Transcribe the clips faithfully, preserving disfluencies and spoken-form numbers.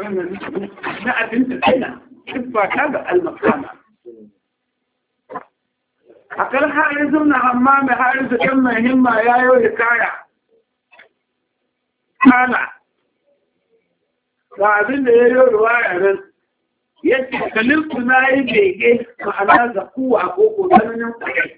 na abinta tsina siffa ta ga almakama a kan harin zurna amma mai harin su ɗan mai himma ya yi da kaya kana ga abin da ya yi ruwaya nan yake kalilku na yi bege ma'ana ga kuwa ko ko tsananin kwaye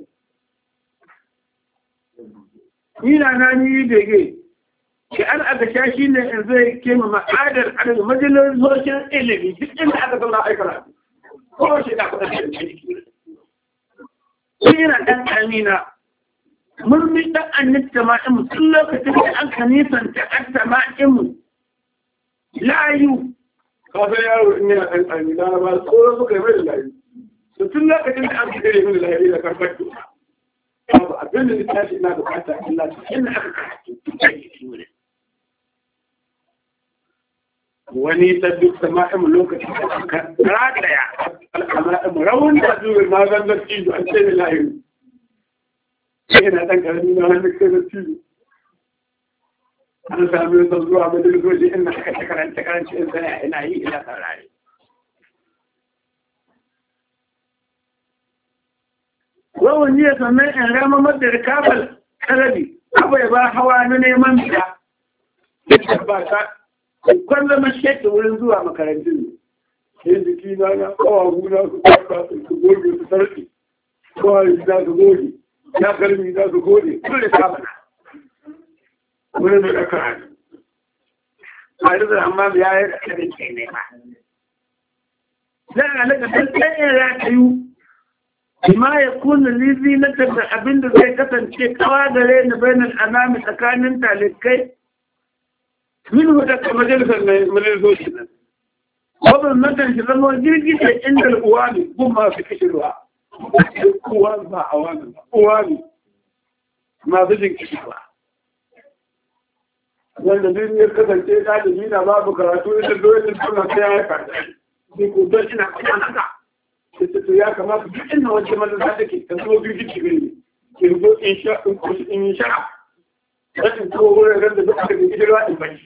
Nina na ni bege shi an aka sha shi ne in zai kema ma'adar adadin majalisoshin ilimi duk inda aka zauna aikara ko shi da kuɗa da ciki shi yana ɗan ƙamina murmi ɗan annin tama'in tun lokacin da an ka nisanta ɗan tama'in layu kafin yaro in yana ɗan ƙamina na ba tsoro suka yi mai da layu da tun lokacin da an ka gare mai da layu da karfar tuta babu abin da littafi ina bukata illa cikin da aka karatu wani sabbin sama'in lokacin da aka rataya al'ama'in rawan da zuwa na zanzar cizo an ce da layu sai yana ɗan ƙarami na hannun kai da cizo an sami yasa zuwa majalisoji ina aka ta karanta karanci in tsaya ina yi ina saurare wawan jiya sannan in rama madar kabal karabi abu ya ba hawa na neman biya da ba ta kwallon mashekta wurin zuwa makarantun ne sai jiki na na kawa huna su kwaka su goge su sarki kawai za su goge ya karmi za su goge su da kamana wurin da ɗaka hannu a yi da amma ya yi da ƙarin kai ne ma zan alaƙa don ɗanyen ratayu bima ya kuna lizi na tattara abinda zai kasance kawa da reni bayanin anami tsakanin talikai min hudu ka majalisar majalisoshi nan wadda natan shi zama jirgi da inda uwa ne gun masu kishirwa uwa ba a wani ba uwa ne masu jin kishirwa wanda duniyar kasance ɗalibi na babu karatu ita doyin suna ta ya karta ne ko don ina kwanaka to ya kamata duk inda wancan majalisa take ta zo biyu ki gani ki zo in sha in ko in sha rashin ko wurin da duk aka yi jirwa in baki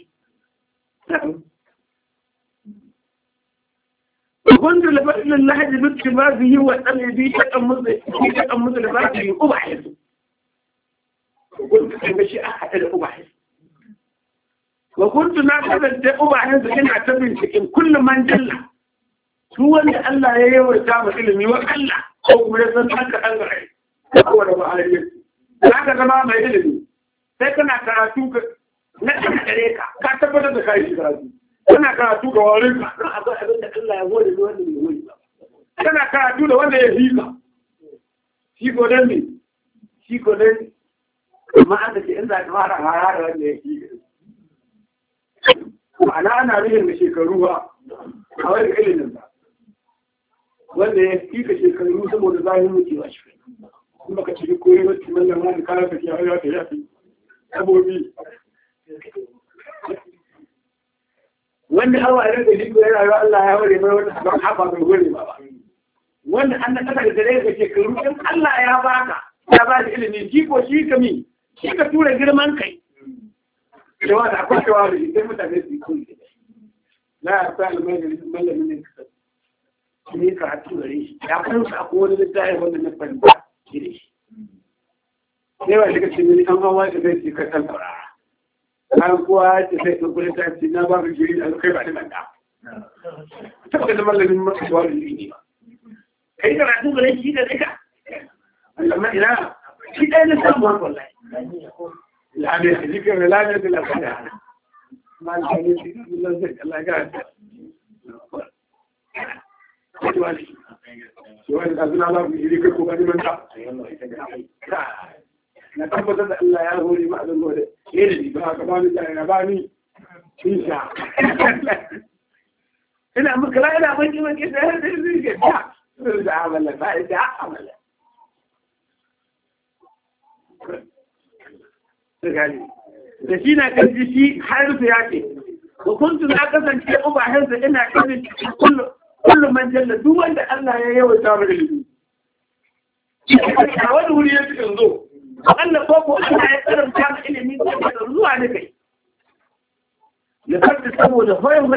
wanda la fadl Allah bi ittibahi wa qalbi ta'ammuz bi ta'ammuz la fadl ubahis kuntu kan shi a hada da ubahis wa kuntu na kasance ubahis ina tabbin cikin kullum man jalla su wanda Allah ya yawaita ma ilimi wa Allah ko kuma ya san haka an gare ko da ma'ariya za ka zama mai ilimi sai kana karatu na kare ka ka tabbatar da kai karatu kana karatu ga wurin ka don akwai abin da Allah ya gode da wanda bai gode ba kana karatu da wanda ya hika shi ko dan ne shi ko dan amma an da ke in za ka fara harara wanda ya hika ma'ana ana rihin da shekaru ba a wani ilimin ba wanda ya fika shekaru saboda zahin wucewa shi kuma ka ciki koyi wacce mallan wani kayan ka kiyaye ya ta yafi sabobi wanda hawa ya rage jiko ya rayuwa Allah ya ware mai wata sabon haɓa mai ware ba wanda an na kasa da dare ga shekaru in Allah ya baka ya ba da ilimi jiko shi ka mi shi ka tura girman kai yawa da akwai shawa da shi sai mutane su yi koyi la ya sa almajiri mallamin ne kasa ne ka hatu gare shi ya kunsa ko wani littafi wanda na fahimta gire shi sai wa daga cikin an hawa da zai ce ka san saurara kan kowa ce sai ka kula ta ce na ba ka jiri da kai ba da manda ta ba da mallamin masu shawa da jiri ba kai ka hatu gare shi da zika amma ina shi ɗaya na samu haka wallahi la'adai a jikin lalata da lafiya ma da ne shi da zai Allah ga ta wani wani azuna Allah ku jiri kai ko gani manta na tabbatar da Allah ya hore ma azan gode eh da ba ka bani da ya bani insha ina muka la ina ban kiman ke da da zai ta da amala ba da amala gani da shi na kan shi har su yake ko kuntu na kasance uba har ina kan kullu kullum man jalla duk wanda Allah ya yawaita mu ilimi a wani wuri ya cikin zo Allah ko ko Allah ya karanta mu ilimi ko da zuwa ne kai da farko saboda hoyon